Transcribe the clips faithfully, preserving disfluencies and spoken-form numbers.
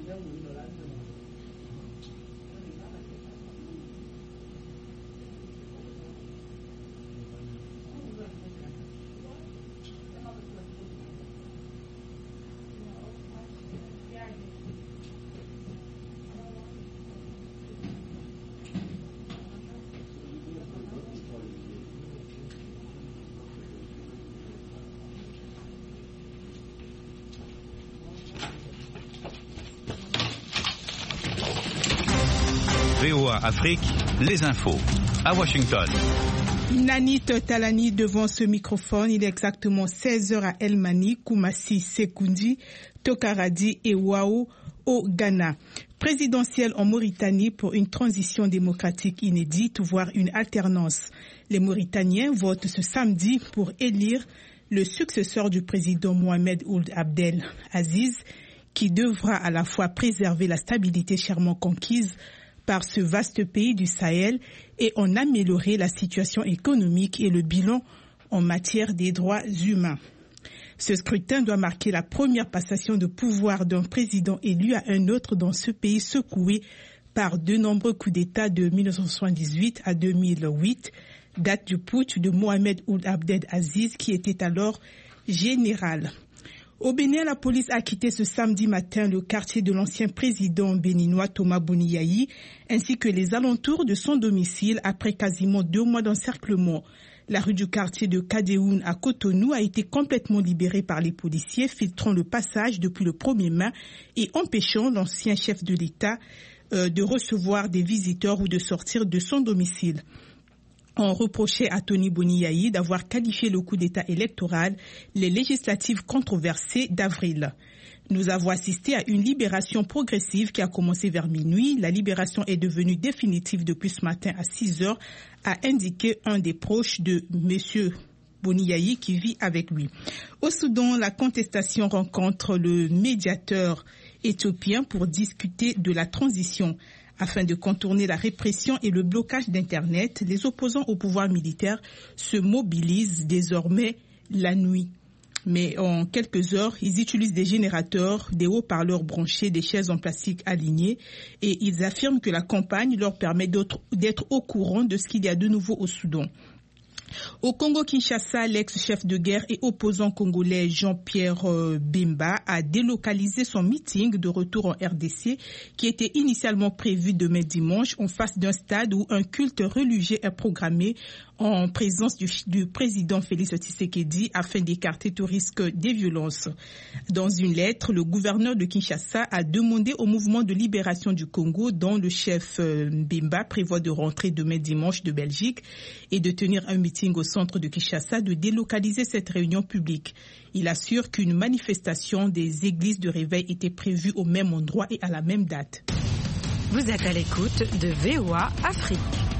V O A Afrique, les infos, à Washington. Nanit Talani devant ce microphone, il est exactement seize heures à El Mani, Koumassi, Sekoundi, Tokaradi et Wao au Ghana. Présidentielle en Mauritanie pour une transition démocratique inédite, voire une alternance. Les Mauritaniens votent ce samedi pour élire le successeur du président Mohamed Ould Abdel Aziz, qui devra à la fois préserver la stabilité chèrement conquise par ce vaste pays du Sahel et en améliorer la situation économique et le bilan en matière des droits humains. Ce scrutin doit marquer la première passation de pouvoir d'un président élu à un autre dans ce pays secoué par de nombreux coups d'État de mille neuf cent soixante-dix-huit à deux mille huit, date du putsch de Mohamed Ould Abdel Aziz qui était alors général. Au Bénin, la police a quitté ce samedi matin le quartier de l'ancien président béninois Thomas Boniayi ainsi que les alentours de son domicile après quasiment deux mois d'encerclement. La rue du quartier de Kadéoun à Cotonou a été complètement libérée par les policiers, filtrant le passage depuis le premier mai et empêchant l'ancien chef de l'État euh, de recevoir des visiteurs ou de sortir de son domicile. On reprochait à Tony Boniayi d'avoir qualifié le coup d'État électoral, les législatives controversées d'avril. Nous avons assisté à une libération progressive qui a commencé vers minuit. La libération est devenue définitive depuis ce matin à six heures, a indiqué un des proches de M. Boniayi qui vit avec lui. Au Soudan, la contestation rencontre le médiateur éthiopien pour discuter de la transition. Afin de contourner la répression et le blocage d'Internet, les opposants au pouvoir militaire se mobilisent désormais la nuit. Mais en quelques heures, ils utilisent des générateurs, des haut-parleurs branchés, des chaises en plastique alignées et ils affirment que la campagne leur permet d'être au courant de ce qu'il y a de nouveau au Soudan. Au Congo-Kinshasa, l'ex-chef de guerre et opposant congolais Jean-Pierre Bemba a délocalisé son meeting de retour en R D C qui était initialement prévu demain dimanche en face d'un stade où un culte religieux est programmé en présence du, du président Félix Tshisekedi afin d'écarter tout risque des violences. Dans une lettre, le gouverneur de Kinshasa a demandé au mouvement de libération du Congo, dont le chef Bemba prévoit de rentrer demain dimanche de Belgique et de tenir un meeting au centre de Kinshasa, de délocaliser cette réunion publique. Il assure qu'une manifestation des églises de réveil était prévue au même endroit et à la même date. Vous êtes à l'écoute de V O A Afrique.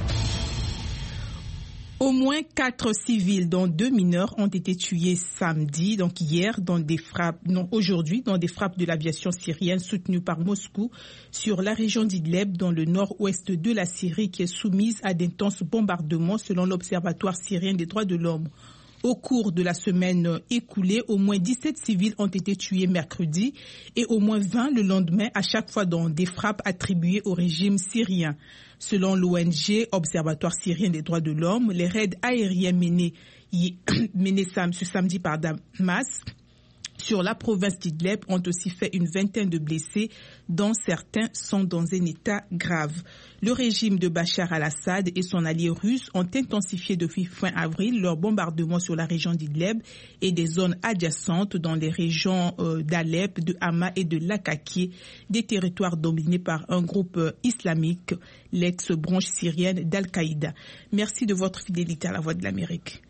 Au moins quatre civils, dont deux mineurs, ont été tués samedi, donc hier, dans des frappes, non, aujourd'hui, dans des frappes de l'aviation syrienne soutenues par Moscou sur la région d'Idleb, dans le nord-ouest de la Syrie, qui est soumise à d'intenses bombardements, selon l'Observatoire syrien des droits de l'homme. Au cours de la semaine écoulée, au moins dix-sept civils ont été tués mercredi et au moins vingt le lendemain, à chaque fois dans des frappes attribuées au régime syrien. Selon l'O N G, Observatoire syrien des droits de l'homme, les raids aériens menés, menés ce samedi par Damas sur la province d'Idleb ont aussi fait une vingtaine de blessés, dont certains sont dans un état grave. Le régime de Bachar al-Assad et son allié russe ont intensifié depuis fin avril leurs bombardements sur la région d'Idleb et des zones adjacentes dans les régions euh, d'Alep, de Hama et de Latakia, des territoires dominés par un groupe euh, islamique, l'ex-branche syrienne d'Al-Qaïda. Merci de votre fidélité à la Voix de l'Amérique.